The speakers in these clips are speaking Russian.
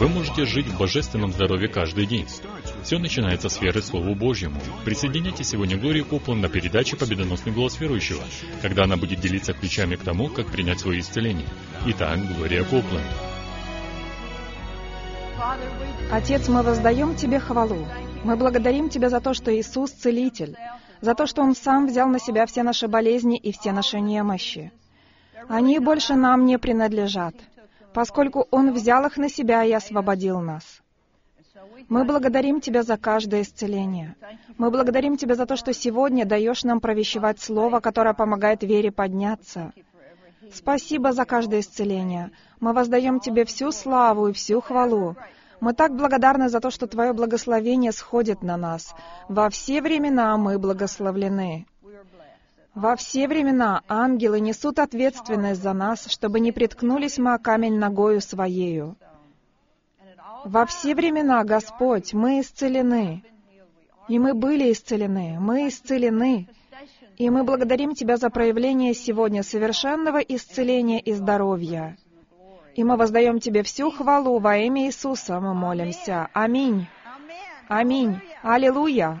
Вы можете жить в божественном здоровье каждый день. Все начинается с веры Слову Божьему. Присоединяйтесь сегодня к Глории Копланд на передаче «Победоносный голос верующего», когда она будет делиться ключами к тому, как принять свое исцеление. Итак, Глория Копланд. Отец, мы воздаем Тебе хвалу. Мы благодарим Тебя за то, что Иисус — Целитель, за то, что Он Сам взял на Себя все наши болезни и все наши немощи. Они больше нам не принадлежат, поскольку Он взял их на Себя и освободил нас. Мы благодарим Тебя за каждое исцеление. Мы благодарим Тебя за то, что сегодня даешь нам провещевать Слово, которое помогает вере подняться. Спасибо за каждое исцеление. Мы воздаем Тебе всю славу и всю хвалу. Мы так благодарны за то, что Твое благословение сходит на нас. Во все времена мы благословлены. Во все времена ангелы несут ответственность за нас, чтобы не приткнулись мы о камень ногою Своею. Во все времена, Господь, мы исцелены. И мы были исцелены. Мы исцелены. И мы благодарим Тебя за проявление сегодня совершенного исцеления и здоровья. И мы воздаем Тебе всю хвалу во имя Иисуса, мы молимся. Аминь. Аминь. Аллилуйя.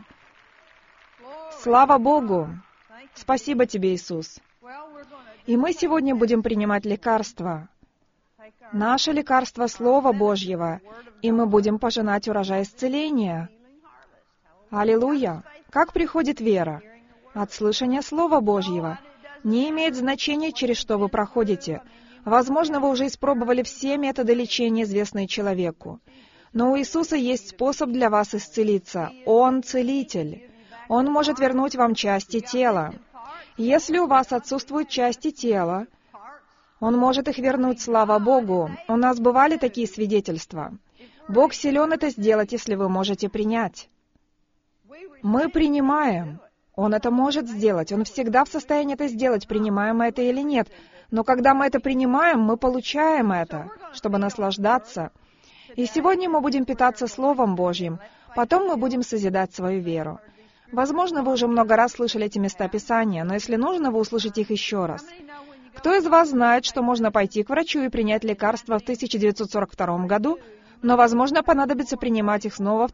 Слава Богу. Спасибо Тебе, Иисус. И мы сегодня будем принимать лекарства. Наше лекарство — Слово Божьего, и мы будем пожинать урожай исцеления. Аллилуйя. Как приходит вера? От слышания Слова Божьего. Не имеет значения, через что вы проходите. Возможно, вы уже испробовали все методы лечения, известные человеку. Но у Иисуса есть способ для вас исцелиться. Он Целитель. Он может вернуть вам части тела. Если у вас отсутствуют части тела, Он может их вернуть, слава Богу. У нас бывали такие свидетельства. Бог силен это сделать, если вы можете принять. Мы принимаем. Он это может сделать. Он всегда в состоянии это сделать, принимаем мы это или нет. Но когда мы это принимаем, мы получаем это, чтобы наслаждаться. И сегодня мы будем питаться Словом Божьим. Потом мы будем созидать свою веру. Возможно, вы уже много раз слышали эти места Писания, но если нужно, вы услышите их еще раз. Кто из вас знает, что можно пойти к врачу и принять лекарства в 1942 году, но, возможно, понадобится принимать их снова в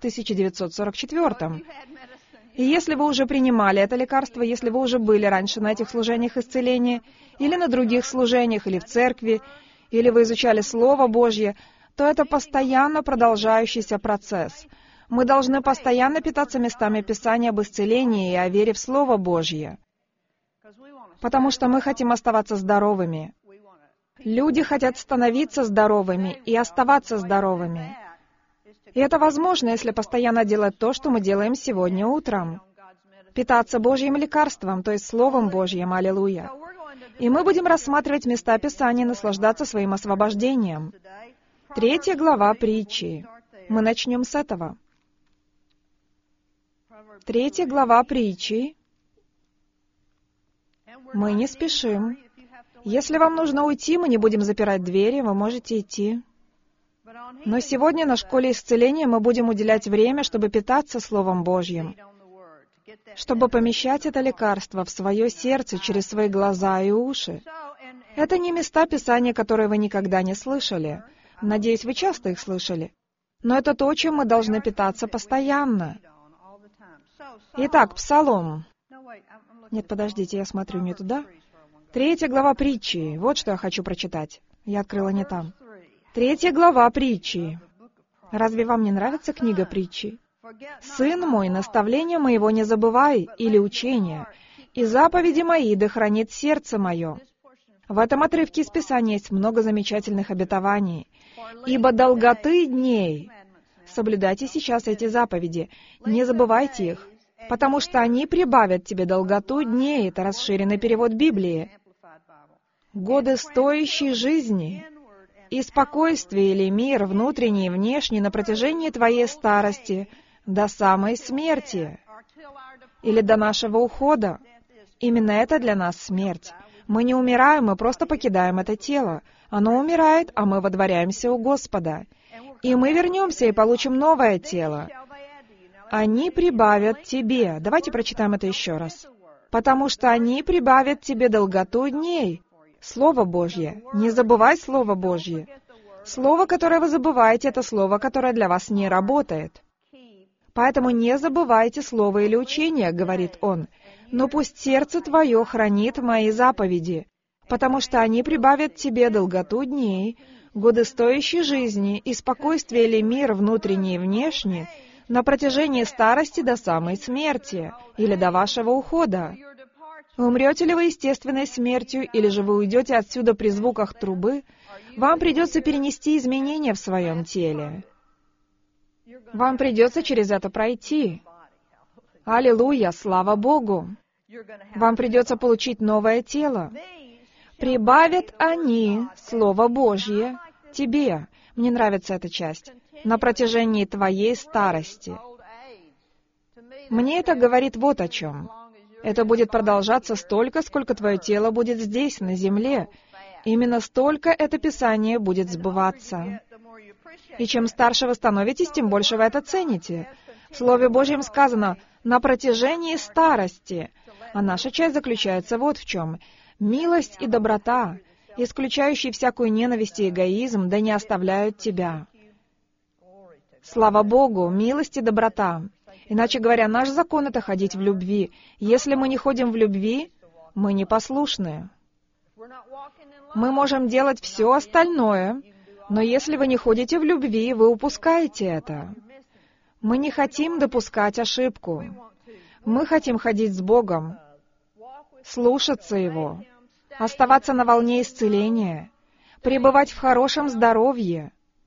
1944? И если вы уже принимали это лекарство, если вы уже были раньше на этих служениях исцеления, или на других служениях, или в церкви, или вы изучали Слово Божье, то это постоянно продолжающийся процесс. Мы должны постоянно питаться местами Писания об исцелении и о вере в Слово Божье, потому что мы хотим оставаться здоровыми. Люди хотят становиться здоровыми и оставаться здоровыми. И это возможно, если постоянно делать то, что мы делаем сегодня утром. Питаться Божьим лекарством, то есть Словом Божьим. Аллилуйя. И мы будем рассматривать места Писания, наслаждаться своим освобождением. 3 глава Притчи. Мы начнем с этого. 3 глава Притчи. Мы не спешим. Если вам нужно уйти, мы не будем запирать двери, вы можете идти. Но сегодня на школе исцеления мы будем уделять время, чтобы питаться Словом Божьим, чтобы помещать это лекарство в свое сердце через свои глаза и уши. Это не места Писания, которые вы никогда не слышали. Надеюсь, вы часто их слышали. Но это то, чем мы должны питаться постоянно. Итак, Псалом. Нет, подождите, я смотрю не туда. 3 глава Притчи. Вот что я хочу прочитать. Я открыла не там. 3 глава Притчи. Разве вам не нравится книга Притчи? «Сын мой, наставление моего не забывай, или учение, и заповеди мои да хранит сердце мое». В этом отрывке из Писания есть много замечательных обетований. «Ибо долготы дней». Соблюдайте сейчас эти заповеди, не забывайте их, потому что они прибавят тебе долготу дней. Это расширенный перевод Библии. «Годы стоящей жизни и спокойствие или мир, внутренний и внешний, на протяжении твоей старости, до самой смерти» или до нашего ухода. Именно это для нас смерть. Мы не умираем, мы просто покидаем это тело. Оно умирает, а мы водворяемся у Господа. И мы вернемся и получим новое тело. «Они прибавят тебе». Давайте прочитаем это еще раз. «Потому что они прибавят тебе долготу дней». Слово Божье. Не забывай Слово Божье. Слово, которое вы забываете, это слово, которое для вас не работает. Поэтому не забывайте слово или учение, говорит он, но пусть сердце твое хранит мои заповеди, потому что они прибавят тебе долготу дней, годы стоящей жизни и спокойствие или мир внутренний и внешний на протяжении старости до самой смерти или до вашего ухода. Умрете ли вы естественной смертью, или же вы уйдете отсюда при звуках трубы, вам придется перенести изменения в своем теле. Вам придется через это пройти. Аллилуйя, слава Богу! Вам придется получить новое тело. Прибавят они, Слово Божье, тебе, мне нравится эта часть, на протяжении твоей старости. Мне это говорит вот о чем. Это будет продолжаться столько, сколько твое тело будет здесь, на земле. Именно столько это Писание будет сбываться. И чем старше вы становитесь, тем больше вы это цените. В Слове Божьем сказано «на протяжении старости», а наша часть заключается вот в чем. «Милость и доброта, исключающие всякую ненависть и эгоизм, да не оставляют тебя». Слава Богу, милость и доброта. Иначе говоря, наш закон — это ходить в любви. Если мы не ходим в любви, мы непослушны. Мы можем делать все остальное, но если вы не ходите в любви, вы упускаете это. Мы не хотим допускать ошибку. Мы хотим ходить с Богом, слушаться Его, оставаться на волне исцеления, пребывать в хорошем здоровье,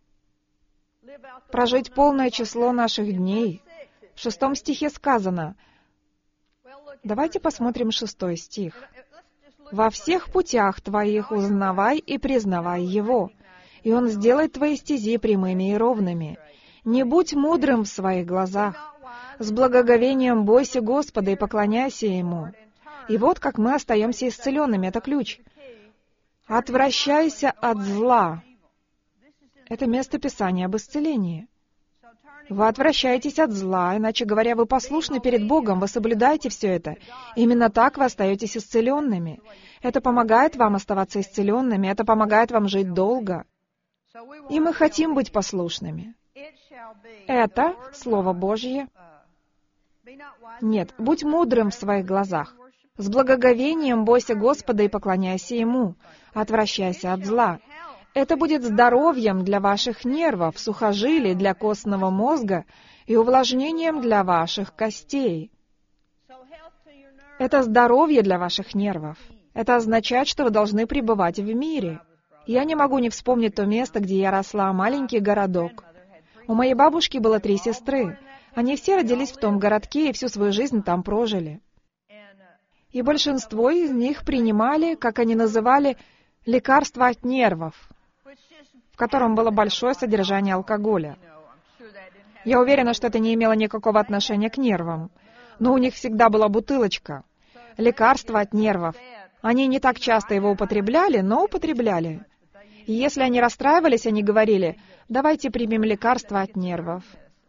прожить полное число наших дней. В 6 стихе сказано, давайте посмотрим 6 стих. «Во всех путях твоих узнавай и признавай Его, и Он сделает твои стези прямыми и ровными. Не будь мудрым в своих глазах. С благоговением бойся Господа и поклоняйся Ему». И вот как мы остаемся исцеленными, это ключ. «Отвращайся от зла». Это место Писания об исцелении. Вы отвращаетесь от зла, иначе говоря, вы послушны перед Богом, вы соблюдаете все это. Именно так вы остаетесь исцеленными. Это помогает вам оставаться исцеленными, это помогает вам жить долго. И мы хотим быть послушными. Это Слово Божье. Нет, будь мудрым в своих глазах. С благоговением бойся Господа и поклоняйся Ему. Отвращайся от зла. Это будет здоровьем для ваших нервов, сухожилий, для костного мозга и увлажнением для ваших костей. Это здоровье для ваших нервов. Это означает, что вы должны пребывать в мире. Я не могу не вспомнить то место, где я росла, маленький городок. У моей бабушки было 3 сестры. Они все родились в том городке и всю свою жизнь там прожили. И большинство из них принимали, как они называли, лекарства от нервов, в котором было большое содержание алкоголя. Я уверена, что это не имело никакого отношения к нервам. Но у них всегда была бутылочка. Лекарство от нервов. Они не так часто его употребляли, но употребляли. И если они расстраивались, они говорили, давайте примем лекарство от нервов.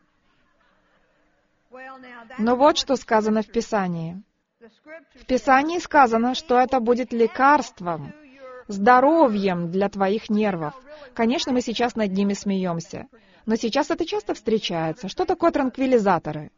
Но вот что сказано в Писании. В Писании сказано, что это будет лекарством, здоровьем для твоих нервов. Конечно, мы сейчас над ними смеемся, но сейчас это часто встречается. Что такое транквилизаторы?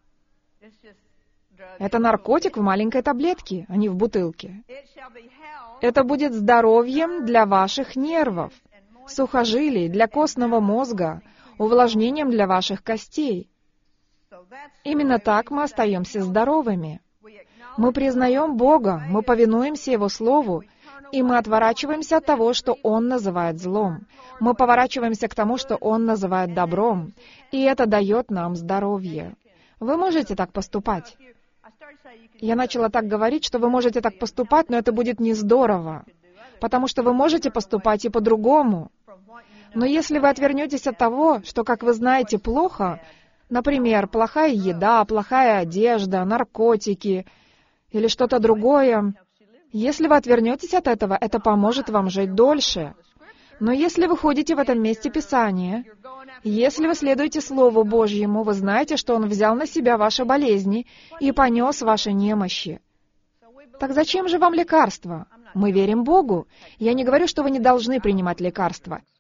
Это наркотик в маленькой таблетке, а не в бутылке. Это будет здоровьем для ваших нервов, сухожилий, для костного мозга, увлажнением для ваших костей. Именно так мы остаемся здоровыми. Мы признаем Бога, мы повинуемся Его Слову, и мы отворачиваемся от того, что Он называет злом. Мы поворачиваемся к тому, что Он называет добром, и это дает нам здоровье. Вы можете так поступать. Я начала так говорить, что вы можете так поступать, но это будет не здорово, потому что вы можете поступать и по-другому. Но если вы отвернетесь от того, что, как вы знаете, плохо, например, плохая еда, плохая одежда, наркотики или что-то другое, если вы отвернетесь от этого, это поможет вам жить дольше. Но если вы ходите в этом месте Писания, если вы следуете Слову Божьему, вы знаете, что Он взял на себя ваши болезни и понес ваши немощи. Так зачем же вам лекарства? Мы верим Богу. Я не говорю, что вы не должны принимать лекарства.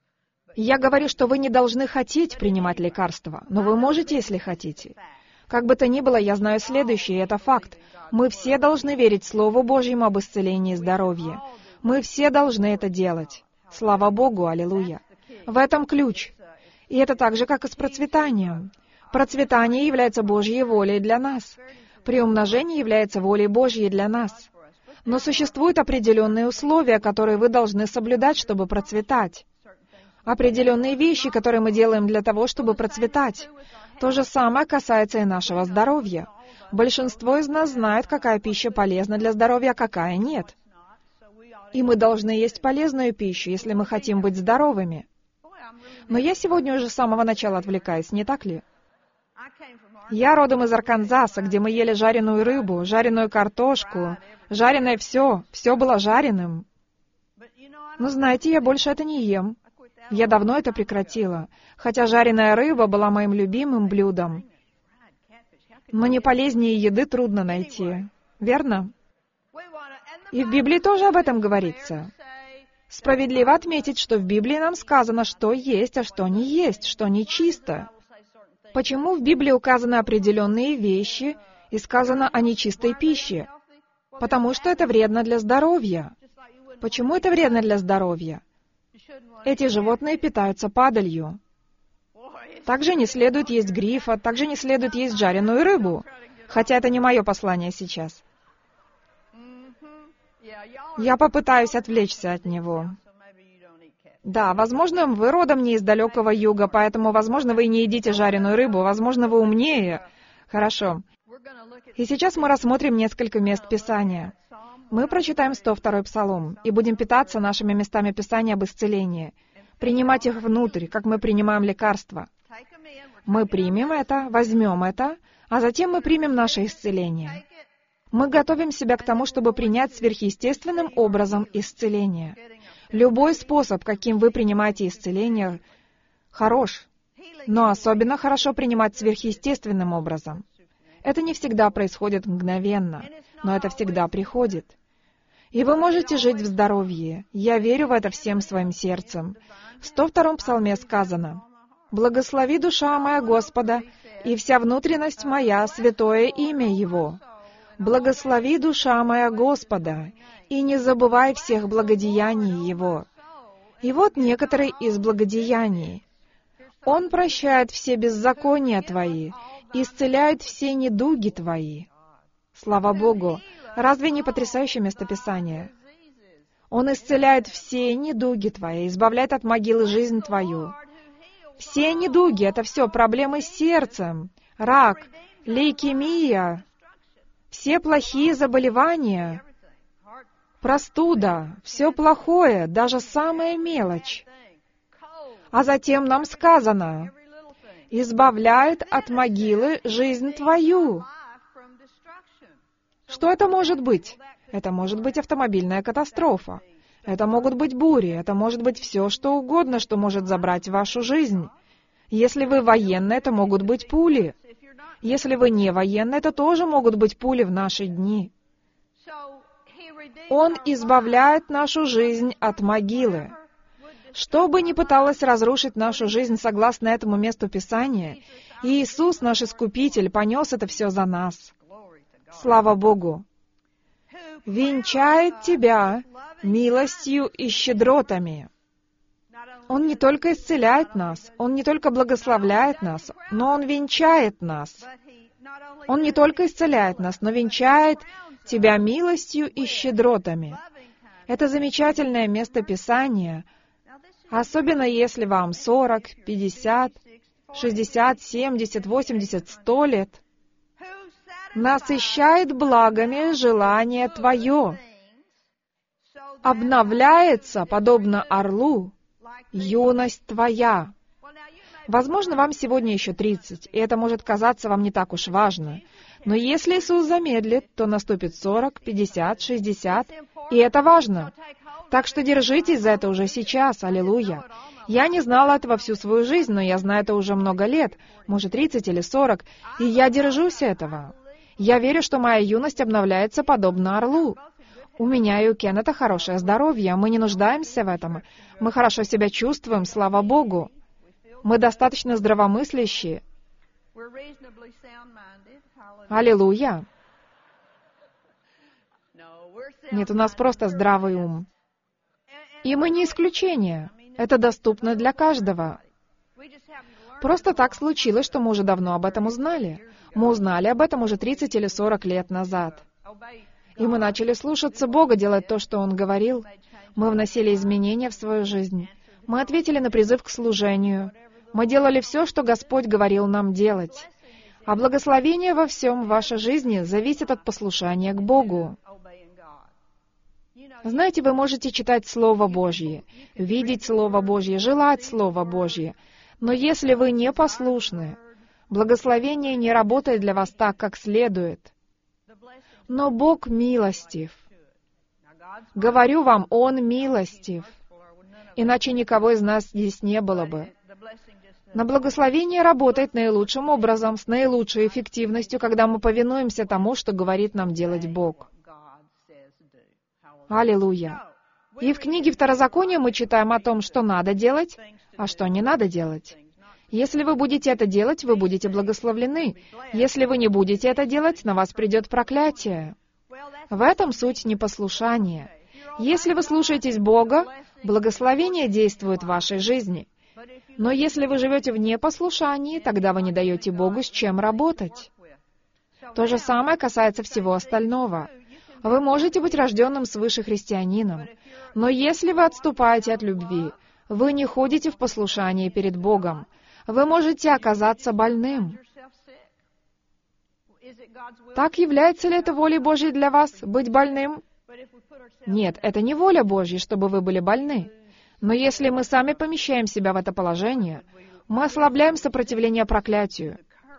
Я говорю, что вы не должны хотеть принимать лекарства, но вы можете, если хотите. Как бы то ни было, я знаю следующее, и это факт. Мы все должны верить Слову Божьему об исцелении и здоровье. Мы все должны это делать. Слава Богу, аллилуйя. В этом ключ. И это так же, как и с процветанием. Процветание является Божьей волей для нас. Приумножение является волей Божьей для нас. Но существуют определенные условия, которые вы должны соблюдать, чтобы процветать. Определенные вещи, которые мы делаем для того, чтобы процветать. То же самое касается и нашего здоровья. Большинство из нас знает, какая пища полезна для здоровья, а какая нет. И мы должны есть полезную пищу, если мы хотим быть здоровыми. Но я сегодня уже с самого начала отвлекаюсь, не так ли? Я родом из Арканзаса, где мы ели жареную рыбу, жареную картошку, жареное все было жареным. Но знаете, я больше это не ем. Я давно это прекратила, хотя жареная рыба была моим любимым блюдом. Но не полезнее еды трудно найти, верно? И в Библии тоже об этом говорится. Справедливо отметить, что в Библии нам сказано, что есть, а что не есть, что нечисто. Почему в Библии указаны определенные вещи и сказано о нечистой пище? Потому что это вредно для здоровья. Почему это вредно для здоровья? Эти животные питаются падалью. Также не следует есть грифа, также не следует есть жареную рыбу. Хотя это не мое послание сейчас. Я попытаюсь отвлечься от него. Да, возможно, вы родом не из далекого юга, поэтому, возможно, вы не едите жареную рыбу, возможно, вы умнее. Хорошо. И сейчас мы рассмотрим несколько мест Писания. Мы прочитаем 102-й Псалом и будем питаться нашими местами Писания об исцелении, принимать их внутрь, как мы принимаем лекарства. Мы примем это, возьмем это, а затем мы примем наше исцеление. Мы готовим себя к тому, чтобы принять сверхъестественным образом исцеление. Любой способ, каким вы принимаете исцеление, хорош, но особенно хорошо принимать сверхъестественным образом. Это не всегда происходит мгновенно, но это всегда приходит. И вы можете жить в здоровье. Я верю в это всем своим сердцем. В 102-м Псалме сказано: «Благослови, душа моя, Господа, и вся внутренность моя, святое имя Его. Благослови, душа моя, Господа, и не забывай всех благодеяний Его». И вот некоторые из благодеяний. Он прощает все беззакония твои, исцеляет все недуги твои. Слава Богу! Разве не потрясающее местописание? Он исцеляет все недуги твои, избавляет от могилы жизнь твою. Все недуги — это все проблемы с сердцем, рак, лейкемия, все плохие заболевания, простуда, все плохое, даже самая мелочь. А затем нам сказано: избавляет от могилы жизнь твою. Что это может быть? Это может быть автомобильная катастрофа. Это могут быть бури. Это может быть все, что угодно, что может забрать вашу жизнь. Если вы военный, это могут быть пули. Если вы не военный, это тоже могут быть пули в наши дни. Он избавляет нашу жизнь от могилы. Что бы ни пыталось разрушить нашу жизнь согласно этому месту Писания, Иисус, наш Искупитель, понес это все за нас. Слава Богу! Венчает тебя милостью и щедротами. Он не только исцеляет нас, Он не только благословляет нас, но Он венчает нас. Он не только исцеляет нас, но венчает тебя милостью и щедротами. Это замечательное место Писания, особенно если вам 40, 50, 60, 70, 80, 100 лет. Насыщает благами желание твое. Обновляется, подобно орлу, юность твоя. Возможно, вам сегодня еще 30, и это может казаться вам не так уж важно. Но если Иисус замедлит, то наступит 40, 50, 60, и это важно. Так что держитесь за это уже сейчас, аллилуйя. Я не знала этого всю свою жизнь, но я знаю это уже много лет, может 30 или 40, и я держусь этого. Я верю, что моя юность обновляется подобно орлу. У меня и у Кеннета хорошее здоровье, мы не нуждаемся в этом. Мы хорошо себя чувствуем, слава Богу. Мы достаточно здравомыслящие. Аллилуйя. Нет, у нас просто здравый ум. И мы не исключение. Это доступно для каждого. Просто так случилось, что мы уже давно об этом узнали. Мы узнали об этом уже 30 или 40 лет назад. И мы начали слушаться Бога, делать то, что Он говорил. Мы вносили изменения в свою жизнь. Мы ответили на призыв к служению. Мы делали все, что Господь говорил нам делать. А благословение во всем в вашей жизни зависит от послушания к Богу. Знаете, вы можете читать Слово Божье, видеть Слово Божье, желать Слово Божье. Но если вы не послушны, благословение не работает для вас так, как следует. Но Бог милостив. Говорю вам, Он милостив. Иначе никого из нас здесь не было бы. Но благословение работает наилучшим образом, с наилучшей эффективностью, когда мы повинуемся тому, что говорит нам делать Бог. Аллилуйя. И в книге Второзакония мы читаем о том, что надо делать, а что не надо делать. Если вы будете это делать, вы будете благословлены. Если вы не будете это делать, на вас придет проклятие. В этом суть непослушания. Если вы слушаетесь Бога, благословение действует в вашей жизни. Но если вы живете в непослушании, тогда вы не даете Богу с чем работать. То же самое касается всего остального. Вы можете быть рожденным свыше христианином, но если вы отступаете от любви, вы не ходите в послушании перед Богом, вы можете оказаться больным. Так является ли это волей Божьей для вас, быть больным? Нет, это не воля Божья, чтобы вы были больны. Но если мы сами помещаем себя в это положение, мы ослабляем сопротивление проклятию.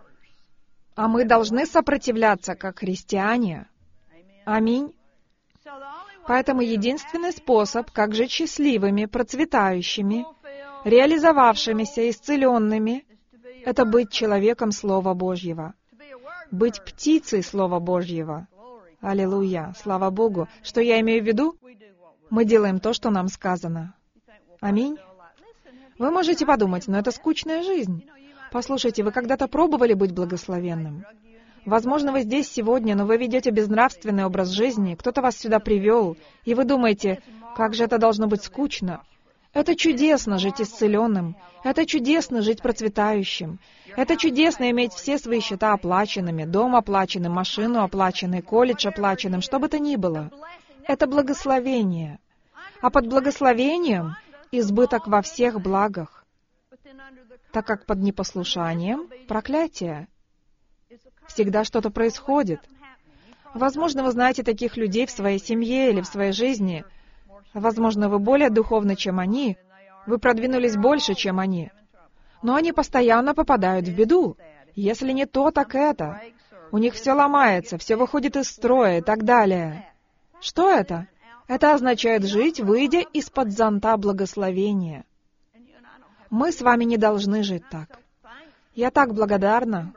А мы должны сопротивляться, как христиане. Аминь. Поэтому единственный способ, как жить счастливыми, процветающими, реализовавшимися, исцеленными, это быть человеком Слова Божьего. Быть птицей Слова Божьего. Аллилуйя. Слава Богу. Что я имею в виду? Мы делаем то, что нам сказано. Аминь. Вы можете подумать, но это скучная жизнь. Послушайте, вы когда-то пробовали быть благословенным? Возможно, вы здесь сегодня, но вы ведете безнравственный образ жизни, кто-то вас сюда привел, и вы думаете, как же это должно быть скучно. Это чудесно жить исцеленным, это чудесно жить процветающим, это чудесно иметь все свои счета оплаченными, дом оплаченным, машину оплаченной, колледж оплаченным, что бы то ни было. Это благословение. А под благословением избыток во всех благах, так как под непослушанием проклятие. Всегда что-то происходит. Возможно, вы знаете таких людей в своей семье или в своей жизни. Возможно, вы более духовны, чем они. Вы продвинулись больше, чем они. Но они постоянно попадают в беду. Если не то, так это. У них все ломается, все выходит из строя и так далее. Что это? Это означает жить, выйдя из-под зонта благословения. Мы с вами не должны жить так. Я так благодарна.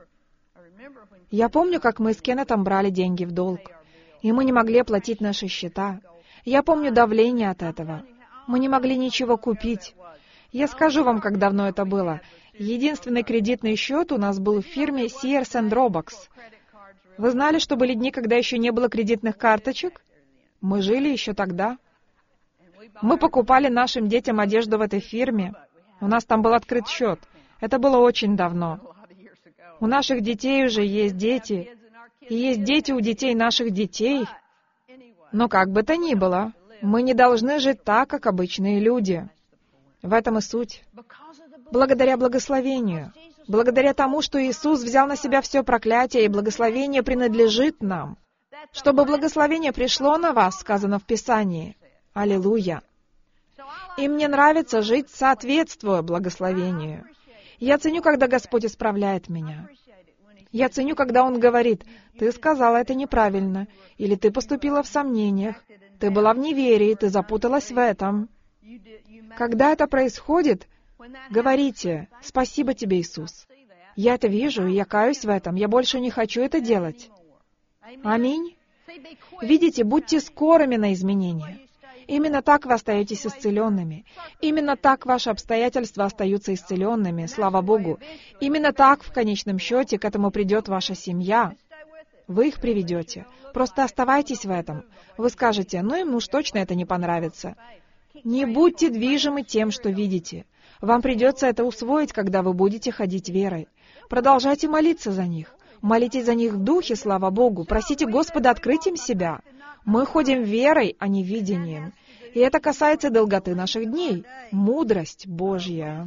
Я помню, как мы с Кеннетом брали деньги в долг, и мы не могли оплатить наши счета. Я помню давление от этого. Мы не могли ничего купить. Я скажу вам, как давно это было. Единственный кредитный счет у нас был в фирме Sears & Roebuck. Вы знали, что были дни, когда еще не было кредитных карточек? Мы жили еще тогда. Мы покупали нашим детям одежду в этой фирме. У нас там был открыт счет. Это было очень давно. У наших детей уже есть дети, и есть дети у детей наших детей. Но как бы то ни было, мы не должны жить так, как обычные люди. В этом и суть. Благодаря благословению, благодаря тому, что Иисус взял на себя все проклятие, и благословение принадлежит нам. Чтобы благословение пришло на вас, сказано в Писании. Аллилуйя. И мне нравится жить, соответствуя благословению. Я ценю, когда Господь исправляет меня. Я ценю, когда Он говорит, «Ты сказала это неправильно», или «Ты поступила в сомнениях», «Ты была в неверии», «Ты запуталась в этом». Когда это происходит, говорите, «Спасибо тебе, Иисус». Я это вижу, и я каюсь в этом, я больше не хочу это делать. Аминь. Видите, будьте скорыми на изменения. Именно так вы остаетесь исцеленными. Именно так ваши обстоятельства остаются исцеленными, слава Богу. Именно так, в конечном счете, к этому придет ваша семья. Вы их приведете. Просто оставайтесь в этом. Вы скажете, ну им уж точно это не понравится. Не будьте движимы тем, что видите. Вам придется это усвоить, когда вы будете ходить верой. Продолжайте молиться за них. Молитесь за них в духе, слава Богу. Просите Господа открыть им себя. Мы ходим верой, а не видением. И это касается долготы наших дней. Мудрость Божья.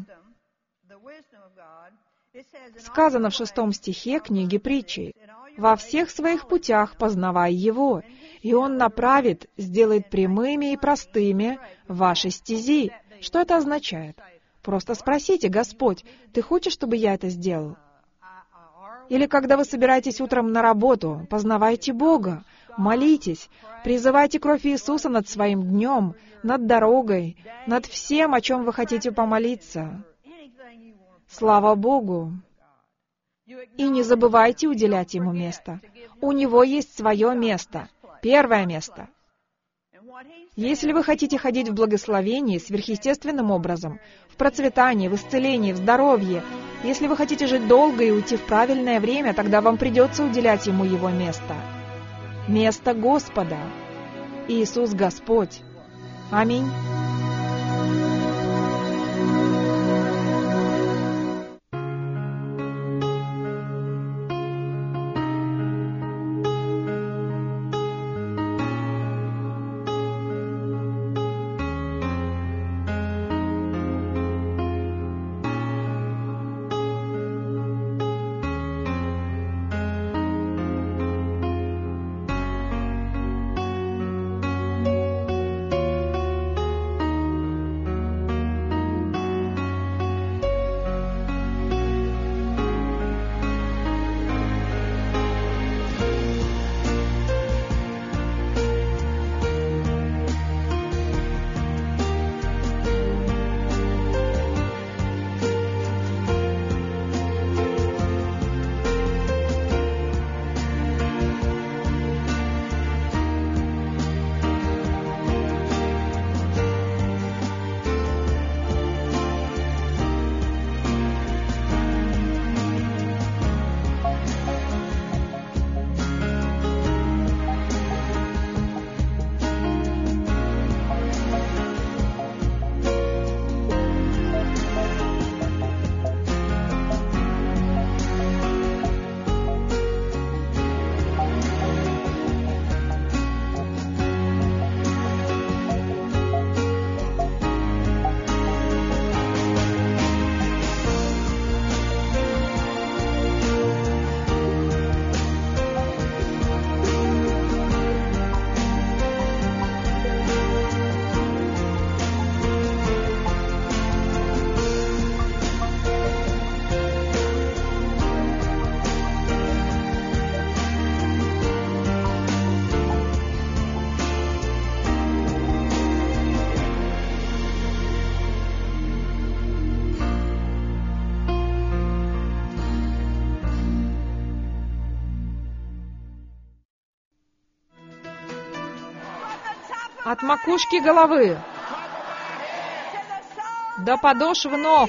Сказано в 6 стихе книги Притчи: «Во всех своих путях познавай Его, и Он направит, сделает прямыми и простыми ваши стези». Что это означает? Просто спросите: «Господь, Ты хочешь, чтобы я это сделал?» Или когда вы собираетесь утром на работу, познавайте Бога, молитесь, призывайте кровь Иисуса над своим днем, над дорогой, над всем, о чем вы хотите помолиться. Слава Богу! И не забывайте уделять Ему место. У Него есть свое место, первое место. Если вы хотите ходить в благословении сверхъестественным образом, в процветании, в исцелении, в здоровье, если вы хотите жить долго и уйти в правильное время, тогда вам придется уделять Ему Его место. Место Господа. Иисус Господь. Аминь. От макушки головы до подошв ног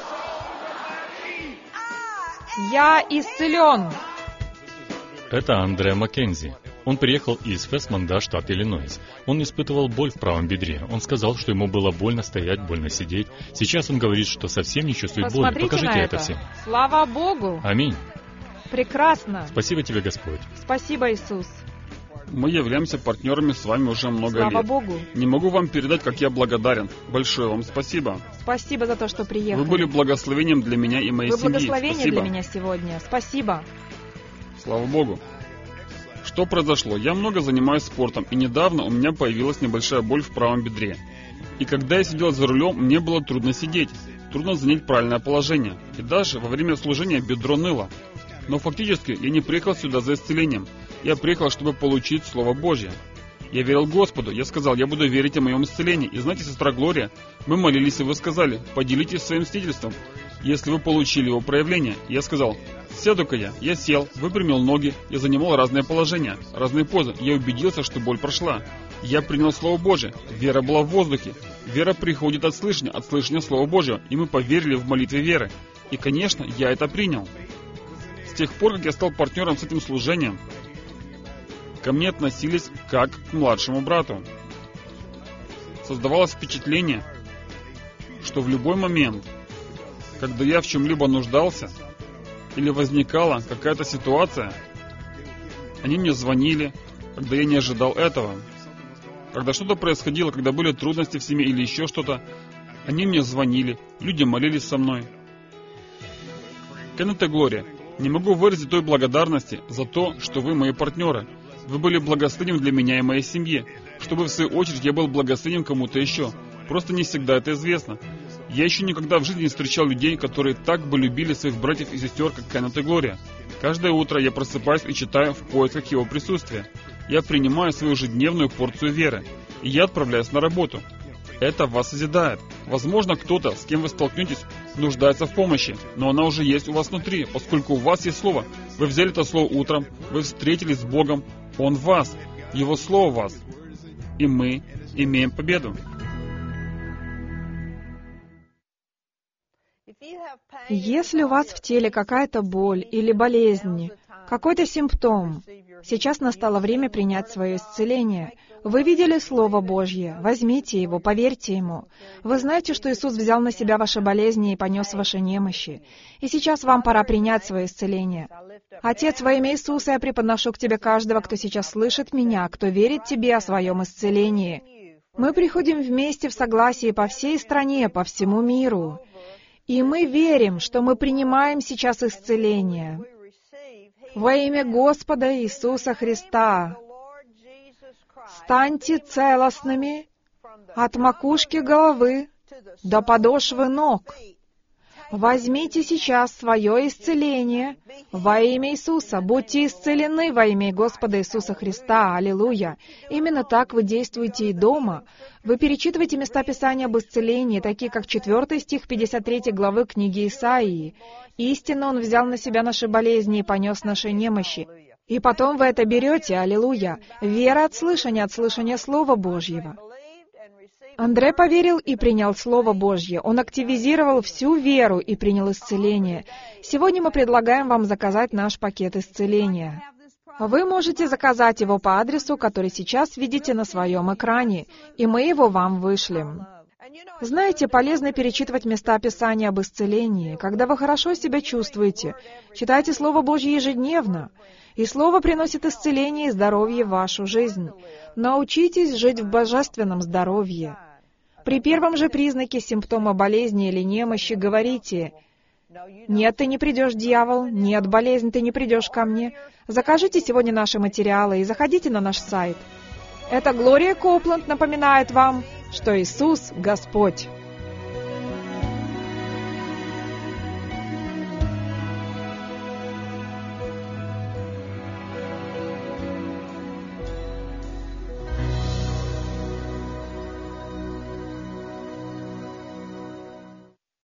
я исцелен. Это Андре Маккензи. Он приехал из Фесмонда, штат Иллинойс. Он испытывал боль в правом бедре. Он сказал, что ему было больно стоять, больно сидеть. Сейчас он говорит, что совсем не чувствует боли. Покажите это всем. Слава Богу! Аминь. Прекрасно. Спасибо тебе, Господь. Спасибо, Иисус. Мы являемся партнерами с вами уже много лет. Слава Богу. Не могу вам передать, как я благодарен. Большое вам спасибо. Спасибо за то, что приехали. Вы были благословением для меня и моей семьи. Вы благословение Спасибо. для меня сегодня. Спасибо. Слава Богу. Что произошло? Я много занимаюсь спортом, и недавно у меня появилась небольшая боль в правом бедре. И когда я сидел за рулем, мне было трудно сидеть, трудно занять правильное положение. И даже во время служения бедро ныло. Но фактически я не приехал сюда за исцелением. Я приехал, чтобы получить Слово Божье. Я верил Господу. Я сказал, я буду верить о моем исцелении. И знаете, сестра Глория, мы молились, и вы сказали, поделитесь своим свидетельством, если вы получили его проявление. Я сказал, Сяду-ка я. Я сел, выпрямил ноги, я занимал разные положения, разные позы. Я убедился, что боль прошла. Я принял Слово Божие. Вера была в воздухе. Вера приходит от слышания Слова Божьего. И мы поверили в молитве веры. И, конечно, я это принял. С тех пор, как я стал партнером с этим служением, ко мне относились как к младшему брату. Создавалось впечатление, что в любой момент, когда я в чем-либо нуждался, или возникала какая-то ситуация, они мне звонили, когда я не ожидал этого. Когда что-то происходило, когда были трудности в семье или еще что-то, они мне звонили, люди молились со мной. Кеннет и Глория, не могу выразить той благодарности за то, что вы мои партнеры. Вы были благословением для меня и моей семьи, чтобы в свою очередь я был благословением кому-то еще. Просто не всегда это известно. Я еще никогда в жизни не встречал людей, которые так бы любили своих братьев и сестер, как Кеннет и Глория. Каждое утро я просыпаюсь и читаю в поисках его присутствия. Я принимаю свою ежедневную порцию веры, и я отправляюсь на работу. Это вас созидает. Возможно, кто-то, с кем вы столкнетесь, нуждается в помощи, но она уже есть у вас внутри, поскольку у вас есть Слово. Вы взяли это Слово утром, вы встретились с Богом, Он в вас, Его Слово в вас, и мы имеем победу. Если у вас в теле какая-то боль или болезнь, какой-то симптом, сейчас настало время принять свое исцеление. Вы видели Слово Божье, возьмите его, поверьте ему. Вы знаете, что Иисус взял на себя ваши болезни и понес ваши немощи. И сейчас вам пора принять свое исцеление. Отец, во имя Иисуса я преподношу к Тебе каждого, кто сейчас слышит меня, кто верит Тебе о своем исцелении. Мы приходим вместе в согласии по всей стране, по всему миру. И мы верим, что мы принимаем сейчас исцеление. Во имя Господа Иисуса Христа, станьте целостными от макушки головы до подошвы ног. Возьмите сейчас свое исцеление во имя Иисуса. Будьте исцелены во имя Господа Иисуса Христа. Аллилуйя. Именно так вы действуете и дома. Вы перечитываете места Писания об исцелении, такие как 4 стих 53 главы книги Исаии. «Истинно Он взял на себя наши болезни и понес наши немощи». И потом вы это берете, аллилуйя. Вера от слышания Слова Божьего. Андре поверил и принял Слово Божье. Он активизировал всю веру и принял исцеление. Сегодня мы предлагаем вам заказать наш пакет исцеления. Вы можете заказать его по адресу, который сейчас видите на своем экране, и мы его вам вышлем. Знаете, полезно перечитывать места Писания об исцелении. Когда вы хорошо себя чувствуете, читайте Слово Божье ежедневно. И Слово приносит исцеление и здоровье в вашу жизнь. Научитесь жить в божественном здоровье. При первом же признаке симптома болезни или немощи говорите: «Нет, ты не придешь, дьявол! Нет, болезнь, ты не придешь ко мне!» Закажите сегодня наши материалы и заходите на наш сайт. Это Глория Копланд напоминает вам, что Иисус — Господь.